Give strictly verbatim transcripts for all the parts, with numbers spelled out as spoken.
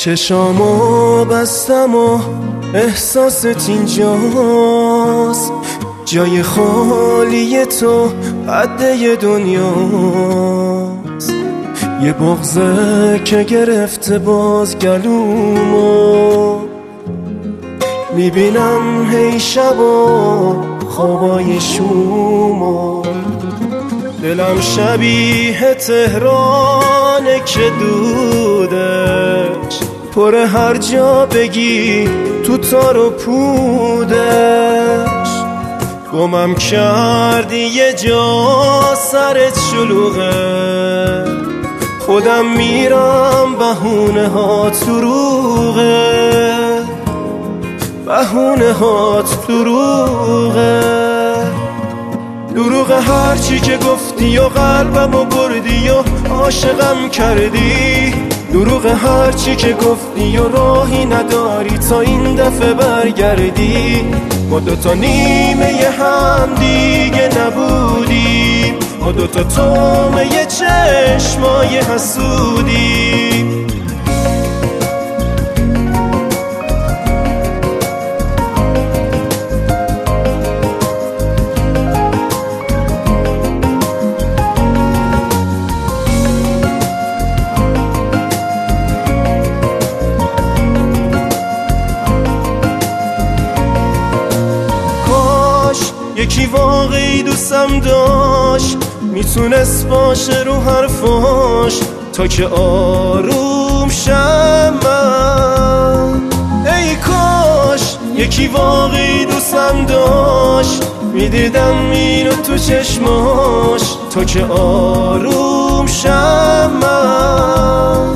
چشامو بستم و احساست اینجاست، جای خالی تو قده دنیاست. یه بغضه که گرفته باز گلومو، میبینم هی شب و خوابای شومو. دلم شبیه تهرانه که دودش پر هر جا بگی تو تار و پودش. گمم کردی یه جا سرت شلوغه، خودم میرم بهونه ها دروغه، بهونه هات دروغه. دروغ هرچی که گفتی و قلبمو بردی و عاشقم کردی. دروغ هرچی که گفتی و راهی نداری تا این دفعه برگردی. ما دوتا نیمه هم دیگه نبودیم، ما دوتا تومه چشمای حسودیم. یکی واقعی دوستم داشت، میتونست باشه رو حرفاش تا که آروم شم من. ای کاش یکی واقعی دوستم داشت، میدیدم اینو تو چشماش تا که آروم شم من.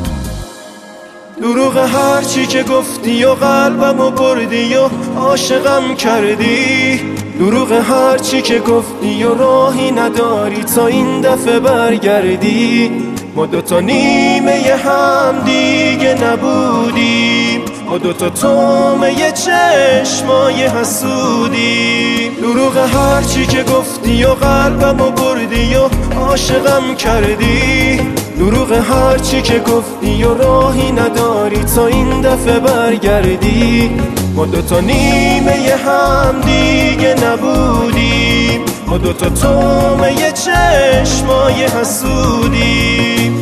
دروغ هرچی که گفتی و قلبمو بردی و عاشقم کردی. دروغ هرچی که گفتی و راهی نداری تا این دفعه برگردی. ما دوتا نیمه هم دیگه نبودیم، ما دوتا تومه چشمای حسودیم. دروغ هرچی که گفتی و قلبمو بردی و عاشقم کردی. دروغ هرچی که گفتی و راهی نداری تا این دفعه برگردی. ما دوتا نیمه هم دیگه نبودیم، ما دوتا تومه چشمای حسودیم.